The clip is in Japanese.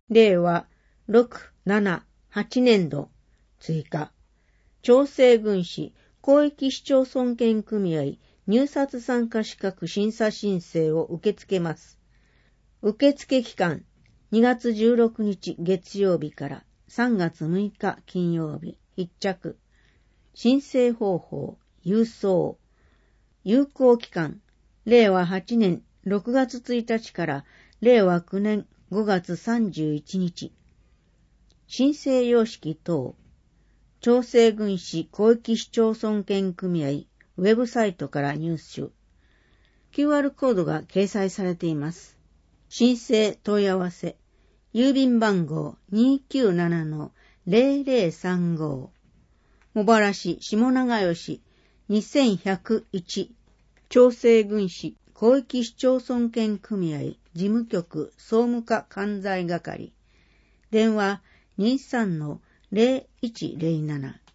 令和6、7、8年度追加。調整軍市広域市町村圏組合入札参加資格審査申請を受け付けます。受付期間2月16日月曜日から3月6日金曜日必着。申請方法、郵送。有効期間、令和8年6月1日から令和9年5月31日。申請様式等。調整軍市広域市町村圏組合ウェブサイトから入手。QR コードが掲載されています。申請問い合わせ。郵便番号 297-0035。茂原市下長吉2101。調整軍市広域市町村圏組合事務局総務課管財係。電話 23-0107。